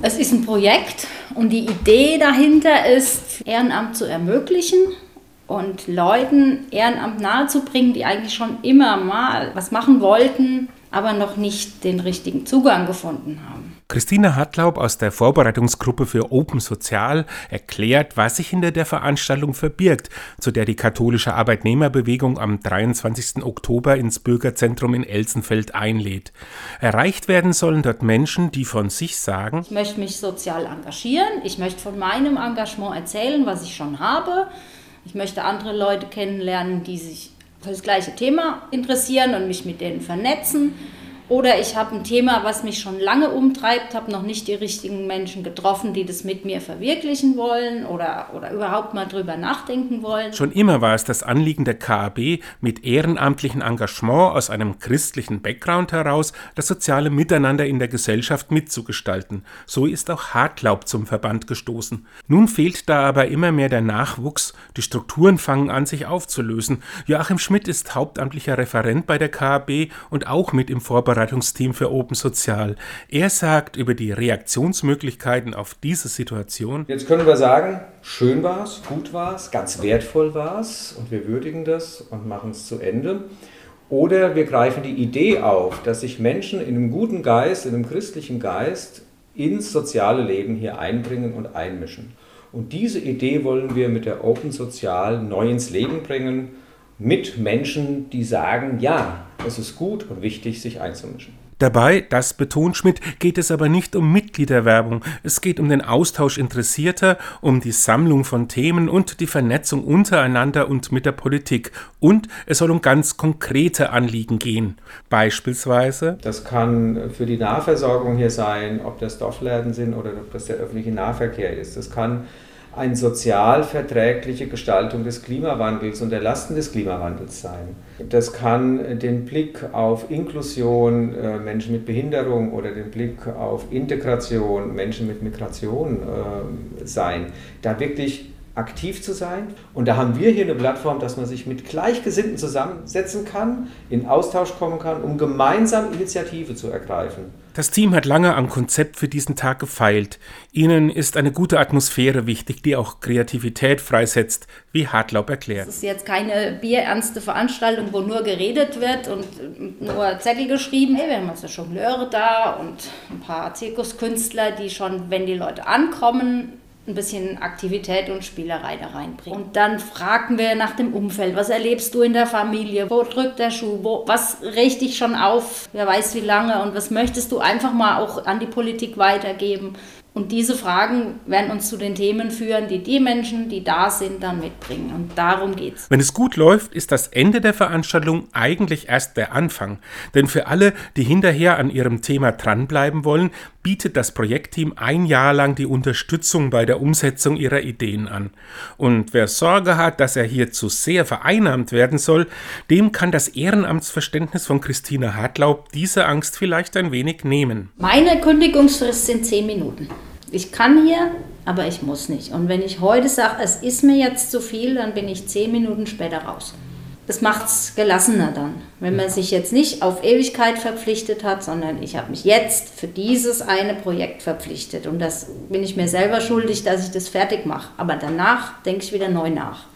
Es ist ein Projekt und die Idee dahinter ist, Ehrenamt zu ermöglichen und Leuten Ehrenamt nahezubringen, die eigentlich schon immer mal was machen wollten, aber noch nicht den richtigen Zugang gefunden haben. Christina Hartlaub aus der Vorbereitungsgruppe für Open Sozial erklärt, was sich hinter der Veranstaltung verbirgt, zu der die katholische Arbeitnehmerbewegung am 23. Oktober ins Bürgerzentrum in Elsenfeld einlädt. Erreicht werden sollen dort Menschen, die von sich sagen: Ich möchte mich sozial engagieren, ich möchte von meinem Engagement erzählen, was ich schon habe. Ich möchte andere Leute kennenlernen, die sich für das gleiche Thema interessieren und mich mit denen vernetzen. Oder ich habe ein Thema, was mich schon lange umtreibt, habe noch nicht die richtigen Menschen getroffen, die das mit mir verwirklichen wollen oder überhaupt mal drüber nachdenken wollen. Schon immer war es das Anliegen der KAB, mit ehrenamtlichem Engagement aus einem christlichen Background heraus das soziale Miteinander in der Gesellschaft mitzugestalten. So ist auch Hartlaub zum Verband gestoßen. Nun fehlt da aber immer mehr der Nachwuchs, die Strukturen fangen an, sich aufzulösen. Joachim Schmidt ist hauptamtlicher Referent bei der KAB und auch mit im Vorbereitungsteam für Open Sozial. Er sagt über die Reaktionsmöglichkeiten auf diese Situation: Jetzt können wir sagen, schön war es, gut war es, ganz wertvoll war es und wir würdigen das und machen es zu Ende. Oder wir greifen die Idee auf, dass sich Menschen in einem guten Geist, in einem christlichen Geist ins soziale Leben hier einbringen und einmischen. Und diese Idee wollen wir mit der Open Sozial neu ins Leben bringen, mit Menschen, die sagen, ja, es ist gut und wichtig, sich einzumischen. Dabei, das betont Schmidt, geht es aber nicht um Mitgliederwerbung. Es geht um den Austausch Interessierter, um die Sammlung von Themen und die Vernetzung untereinander und mit der Politik. Und es soll um ganz konkrete Anliegen gehen. Beispielsweise: Das kann für die Nahversorgung hier sein, ob das Dorfläden sind oder ob das der öffentliche Nahverkehr ist. Das kann eine sozial verträgliche Gestaltung des Klimawandels und der Lasten des Klimawandels sein. Das kann den Blick auf Inklusion, Menschen mit Behinderung oder den Blick auf Integration, Menschen mit Migration sein. Da wirklich aktiv zu sein. Und da haben wir hier eine Plattform, dass man sich mit Gleichgesinnten zusammensetzen kann, in Austausch kommen kann, um gemeinsam Initiative zu ergreifen. Das Team hat lange am Konzept für diesen Tag gefeilt. Ihnen ist eine gute Atmosphäre wichtig, die auch Kreativität freisetzt, wie Hartlaub erklärt. Es ist jetzt keine bierernste Veranstaltung, wo nur geredet wird und nur Zettel geschrieben. Hey, wir haben also Jongleure da und ein paar Zirkuskünstler, die schon, wenn die Leute ankommen, ein bisschen Aktivität und Spielerei da reinbringen. Und dann fragen wir nach dem Umfeld. Was erlebst du in der Familie? Wo drückt der Schuh? Was regt dich schon auf? Wer weiß wie lange? Und was möchtest du einfach mal auch an die Politik weitergeben? Und diese Fragen werden uns zu den Themen führen, die die Menschen, die da sind, dann mitbringen. Und darum geht's. Wenn es gut läuft, ist das Ende der Veranstaltung eigentlich erst der Anfang. Denn für alle, die hinterher an ihrem Thema dranbleiben wollen, bietet das Projektteam ein Jahr lang die Unterstützung bei der Umsetzung ihrer Ideen an. Und wer Sorge hat, dass er hier zu sehr vereinnahmt werden soll, dem kann das Ehrenamtsverständnis von Christina Hartlaub diese Angst vielleicht ein wenig nehmen. Meine Kündigungsfrist sind 10 Minuten. Ich kann hier, aber ich muss nicht. Und wenn ich heute sage, es ist mir jetzt zu viel, dann bin ich 10 Minuten später raus. Das macht es gelassener dann, wenn man sich jetzt nicht auf Ewigkeit verpflichtet hat, sondern ich habe mich jetzt für dieses eine Projekt verpflichtet. Und das bin ich mir selber schuldig, dass ich das fertig mache. Aber danach denke ich wieder neu nach.